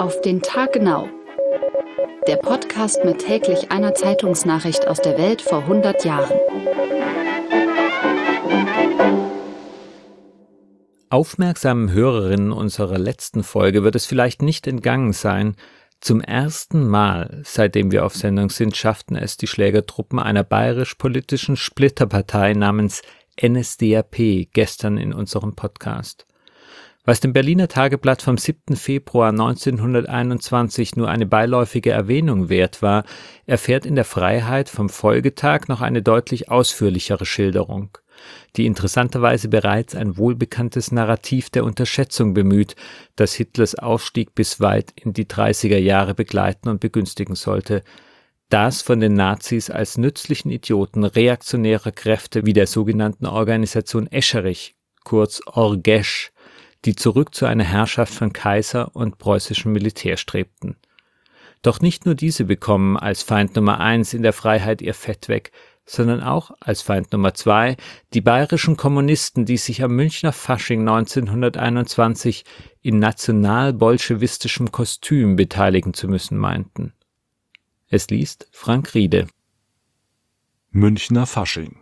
Auf den Tag genau. Der Podcast mit täglich einer Zeitungsnachricht aus der Welt vor 100 Jahren. Aufmerksamen Hörerinnen unserer letzten Folge wird es vielleicht nicht entgangen sein: Zum ersten Mal, seitdem wir auf Sendung sind, schafften es die Schlägertruppen einer bayerisch-politischen Splitterpartei namens NSDAP gestern in unserem Podcast. Was dem Berliner Tageblatt vom 7. Februar 1921 nur eine beiläufige Erwähnung wert war, erfährt in der Freiheit vom Folgetag noch eine deutlich ausführlichere Schilderung, die interessanterweise bereits ein wohlbekanntes Narrativ der Unterschätzung bemüht, das Hitlers Aufstieg bis weit in die 30er Jahre begleiten und begünstigen sollte. Das von den Nazis als nützlichen Idioten reaktionärer Kräfte wie der sogenannten Organisation Escherich, kurz Orgesch, die zurück zu einer Herrschaft von Kaiser und preußischem Militär strebten. Doch nicht nur diese bekommen als Feind Nummer 1 in der Freiheit ihr Fett weg, sondern auch als Feind Nummer 2 die bayerischen Kommunisten, die sich am Münchner Fasching 1921 in national-bolschewistischem Kostüm beteiligen zu müssen meinten. Es liest Frank Riede. Münchner Fasching.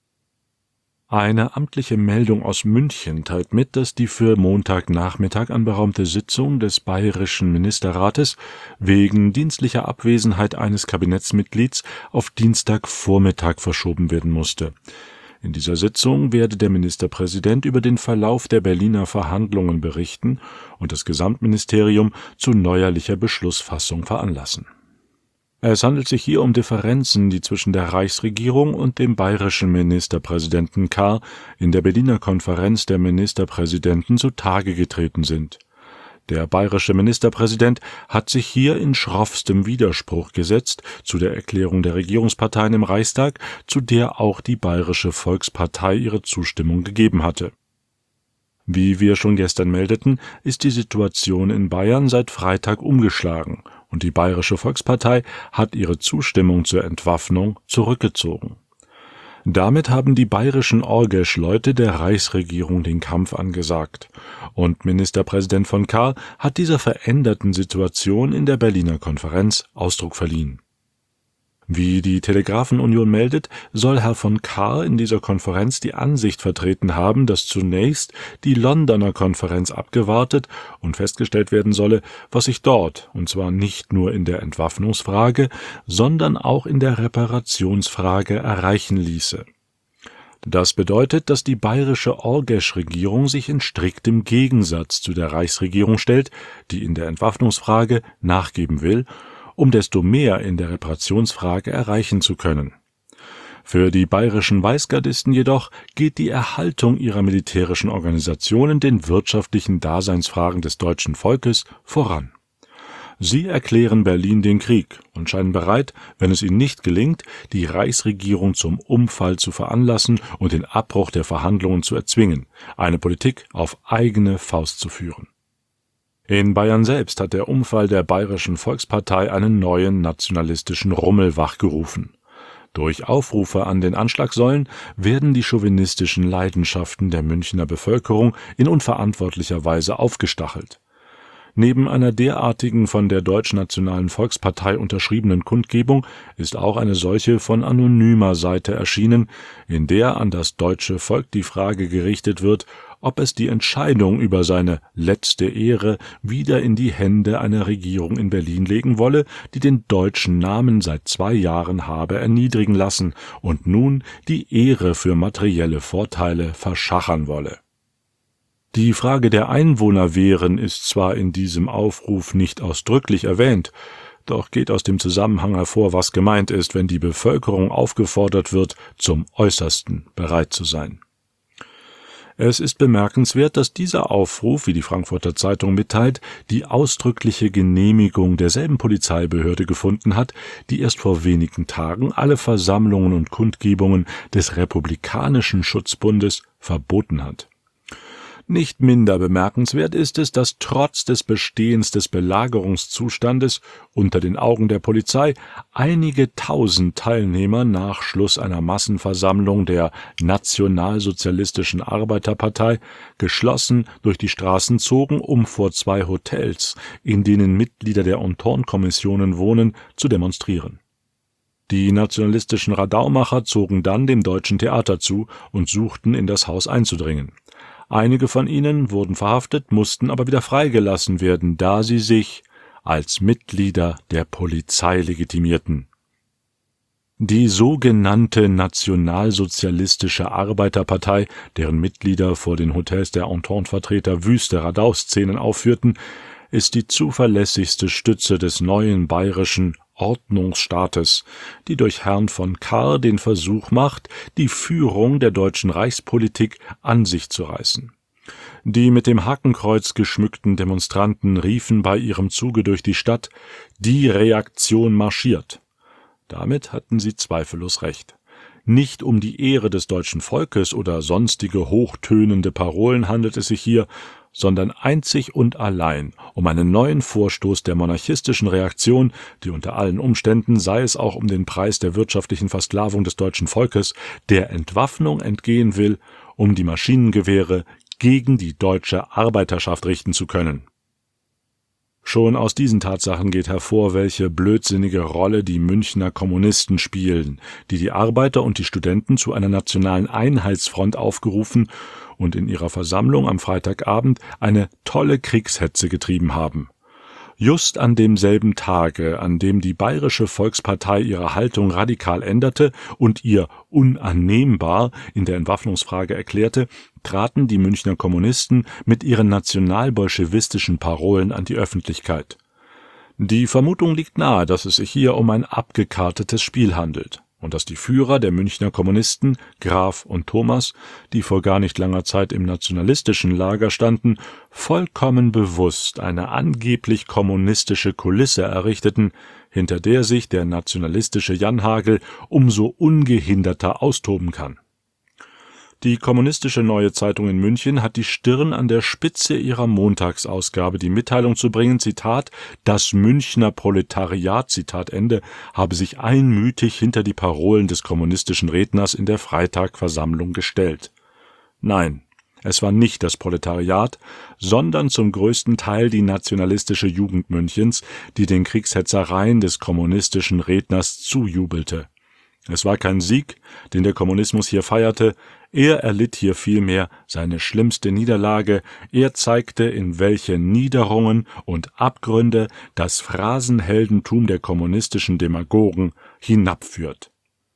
Eine amtliche Meldung aus München teilt mit, dass die für Montagnachmittag anberaumte Sitzung des Bayerischen Ministerrates wegen dienstlicher Abwesenheit eines Kabinettsmitglieds auf Dienstagvormittag verschoben werden musste. In dieser Sitzung werde der Ministerpräsident über den Verlauf der Berliner Verhandlungen berichten und das Gesamtministerium zu neuerlicher Beschlussfassung veranlassen. Es handelt sich hier um Differenzen, die zwischen der Reichsregierung und dem bayerischen Ministerpräsidenten Kahr in der Berliner Konferenz der Ministerpräsidenten zutage getreten sind. Der bayerische Ministerpräsident hat sich hier in schroffstem Widerspruch gesetzt zu der Erklärung der Regierungsparteien im Reichstag, zu der auch die Bayerische Volkspartei ihre Zustimmung gegeben hatte. Wie wir schon gestern meldeten, ist die Situation in Bayern seit Freitag umgeschlagen und die Bayerische Volkspartei hat ihre Zustimmung zur Entwaffnung zurückgezogen. Damit haben die bayerischen Orgesch-Leute der Reichsregierung den Kampf angesagt und Ministerpräsident von Kahr hat dieser veränderten Situation in der Berliner Konferenz Ausdruck verliehen. Wie die Telegrafenunion meldet, soll Herr von Kahr in dieser Konferenz die Ansicht vertreten haben, dass zunächst die Londoner Konferenz abgewartet und festgestellt werden solle, was sich dort, und zwar nicht nur in der Entwaffnungsfrage, sondern auch in der Reparationsfrage erreichen ließe. Das bedeutet, dass die bayerische Orgesch-Regierung sich in striktem Gegensatz zu der Reichsregierung stellt, die in der Entwaffnungsfrage nachgeben will, um desto mehr in der Reparationsfrage erreichen zu können. Für die bayerischen Weißgardisten jedoch geht die Erhaltung ihrer militärischen Organisationen den wirtschaftlichen Daseinsfragen des deutschen Volkes voran. Sie erklären Berlin den Krieg und scheinen bereit, wenn es ihnen nicht gelingt, die Reichsregierung zum Umfall zu veranlassen und den Abbruch der Verhandlungen zu erzwingen, eine Politik auf eigene Faust zu führen. In Bayern selbst hat der Umfall der Bayerischen Volkspartei einen neuen nationalistischen Rummel wachgerufen. Durch Aufrufe an den Anschlagsäulen werden die chauvinistischen Leidenschaften der Münchner Bevölkerung in unverantwortlicher Weise aufgestachelt. Neben einer derartigen von der Deutschnationalen Volkspartei unterschriebenen Kundgebung ist auch eine solche von anonymer Seite erschienen, in der an das deutsche Volk die Frage gerichtet wird, ob es die Entscheidung über seine letzte Ehre wieder in die Hände einer Regierung in Berlin legen wolle, die den deutschen Namen seit 2 Jahren habe erniedrigen lassen und nun die Ehre für materielle Vorteile verschachern wolle. Die Frage der Einwohnerwehren ist zwar in diesem Aufruf nicht ausdrücklich erwähnt, doch geht aus dem Zusammenhang hervor, was gemeint ist, wenn die Bevölkerung aufgefordert wird, zum Äußersten bereit zu sein. Es ist bemerkenswert, dass dieser Aufruf, wie die Frankfurter Zeitung mitteilt, die ausdrückliche Genehmigung derselben Polizeibehörde gefunden hat, die erst vor wenigen Tagen alle Versammlungen und Kundgebungen des Republikanischen Schutzbundes verboten hat. Nicht minder bemerkenswert ist es, dass trotz des Bestehens des Belagerungszustandes unter den Augen der Polizei einige tausend Teilnehmer nach Schluss einer Massenversammlung der Nationalsozialistischen Arbeiterpartei geschlossen durch die Straßen zogen, um vor 2 Hotels, in denen Mitglieder der Entente-Kommissionen wohnen, zu demonstrieren. Die nationalistischen Radaumacher zogen dann dem Deutschen Theater zu und suchten, in das Haus einzudringen. Einige von ihnen wurden verhaftet, mussten aber wieder freigelassen werden, da sie sich als Mitglieder der Polizei legitimierten. Die sogenannte Nationalsozialistische Arbeiterpartei, deren Mitglieder vor den Hotels der Entente-Vertreter wüste Radau-Szenen aufführten, ist die zuverlässigste Stütze des neuen bayerischen Ordnungsstaates, die durch Herrn von Kahr den Versuch macht, die Führung der deutschen Reichspolitik an sich zu reißen. Die mit dem Hakenkreuz geschmückten Demonstranten riefen bei ihrem Zuge durch die Stadt: Die Reaktion marschiert. Damit hatten sie zweifellos recht. Nicht um die Ehre des deutschen Volkes oder sonstige hochtönende Parolen handelt es sich hier, sondern einzig und allein um einen neuen Vorstoß der monarchistischen Reaktion, die unter allen Umständen, sei es auch um den Preis der wirtschaftlichen Versklavung des deutschen Volkes, der Entwaffnung entgehen will, um die Maschinengewehre gegen die deutsche Arbeiterschaft richten zu können. Schon aus diesen Tatsachen geht hervor, welche blödsinnige Rolle die Münchner Kommunisten spielen, die die Arbeiter und die Studenten zu einer nationalen Einheitsfront aufgerufen und in ihrer Versammlung am Freitagabend eine tolle Kriegshetze getrieben haben. Just an demselben Tage, an dem die Bayerische Volkspartei ihre Haltung radikal änderte und ihr unannehmbar in der Entwaffnungsfrage erklärte, traten die Münchner Kommunisten mit ihren nationalbolschewistischen Parolen an die Öffentlichkeit. Die Vermutung liegt nahe, dass es sich hier um ein abgekartetes Spiel handelt und dass die Führer der Münchner Kommunisten, Graf und Thomas, die vor gar nicht langer Zeit im nationalistischen Lager standen, vollkommen bewusst eine angeblich kommunistische Kulisse errichteten, hinter der sich der nationalistische Janhagel umso ungehinderter austoben kann. Die kommunistische Neue Zeitung in München hat die Stirn an der Spitze ihrer Montagsausgabe, die Mitteilung zu bringen, Zitat, das Münchner Proletariat, Zitat Ende, habe sich einmütig hinter die Parolen des kommunistischen Redners in der Freitagversammlung gestellt. Nein, es war nicht das Proletariat, sondern zum größten Teil die nationalistische Jugend Münchens, die den Kriegshetzereien des kommunistischen Redners zujubelte. Es war kein Sieg, den der Kommunismus hier feierte, er erlitt hier vielmehr seine schlimmste Niederlage, er zeigte, in welche Niederungen und Abgründe das Phrasenheldentum der kommunistischen Demagogen hinabführt.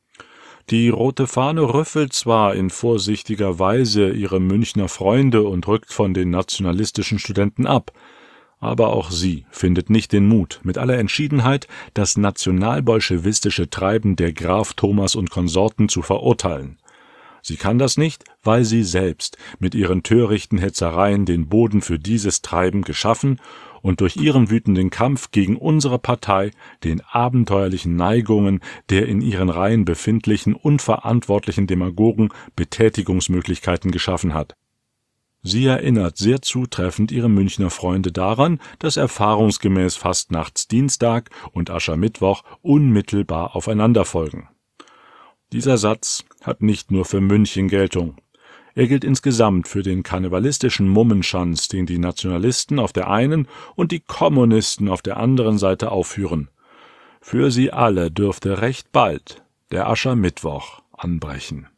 Die Rote Fahne rüffelt zwar in vorsichtiger Weise ihre Münchner Freunde und rückt von den nationalistischen Studenten ab, aber auch sie findet nicht den Mut, mit aller Entschiedenheit das nationalbolschewistische Treiben der Graf Thomas und Konsorten zu verurteilen. Sie kann das nicht, weil sie selbst mit ihren törichten Hetzereien den Boden für dieses Treiben geschaffen und durch ihren wütenden Kampf gegen unsere Partei den abenteuerlichen Neigungen der in ihren Reihen befindlichen unverantwortlichen Demagogen Betätigungsmöglichkeiten geschaffen hat. Sie erinnert sehr zutreffend ihre Münchner Freunde daran, dass erfahrungsgemäß Fastnachtsdienstag und Aschermittwoch unmittelbar aufeinander folgen. Dieser Satz hat nicht nur für München Geltung. Er gilt insgesamt für den karnevalistischen Mummenschanz, den die Nationalisten auf der einen und die Kommunisten auf der anderen Seite aufführen. Für sie alle dürfte recht bald der Aschermittwoch anbrechen.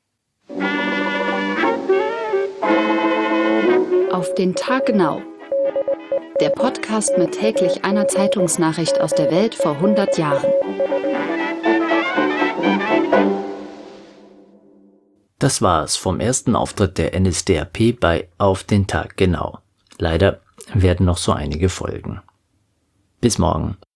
Auf den Tag genau. Der Podcast mit täglich einer Zeitungsnachricht aus der Welt vor 100 Jahren. Das war's vom ersten Auftritt der NSDAP bei Auf den Tag genau. Leider werden noch so einige folgen. Bis morgen.